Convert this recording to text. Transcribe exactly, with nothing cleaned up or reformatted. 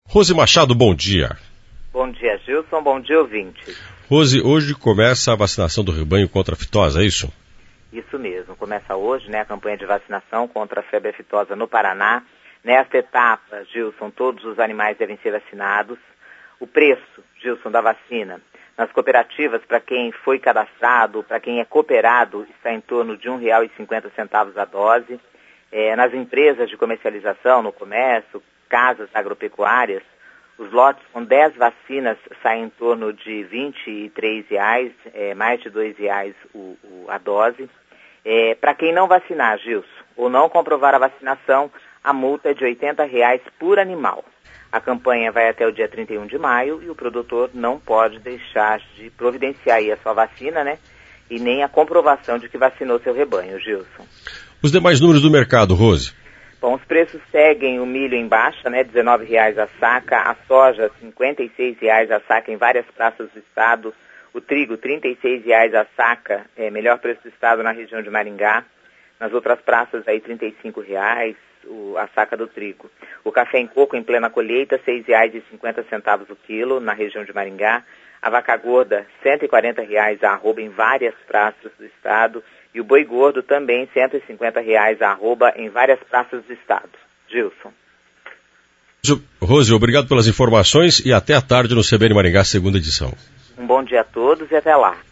Rose Machado, bom dia. Bom dia, Gilson. Bom dia, ouvintes. Rose, hoje começa a vacinação do rebanho contra a aftosa, é isso? Isso mesmo. Começa hoje, né, a campanha de vacinação contra a febre aftosa no Paraná. Nesta etapa, Gilson, todos os animais devem ser vacinados. O preço, Gilson, da vacina nas cooperativas, para quem foi cadastrado, para quem é cooperado, está em torno de um real e cinquenta centavos a dose. É, nas empresas de comercialização, no comércio, casas agropecuárias, os lotes com dez vacinas saem em torno de vinte e três reais, é, mais de dois reais o, o, a dose. É, para quem não vacinar, Gilson, ou não comprovar a vacinação, a multa é de oitenta reais por animal. A campanha vai até o dia trinta e um de maio e o produtor não pode deixar de providenciar aí a sua vacina, né? E nem a comprovação de que vacinou seu rebanho, Gilson. Os demais números do mercado, Rose? Bom, os preços seguem o milho em baixa, né? dezenove reais a saca, a soja cinquenta e seis reais a saca em várias praças do estado, o trigo trinta e seis reais a saca, é, melhor preço do estado na região de Maringá, nas outras praças aí trinta e cinco reais o, a saca do trigo. O café em coco em plena colheita, seis reais e cinquenta centavos o quilo na região de Maringá, a vaca gorda cento e quarenta reais a arroba em várias praças do estado, e o boi gordo também cento e cinquenta reais a arroba em várias praças do estado. Gilson. Rose, obrigado pelas informações e até à tarde no C B N Maringá, segunda edição. Um bom dia a todos e até lá.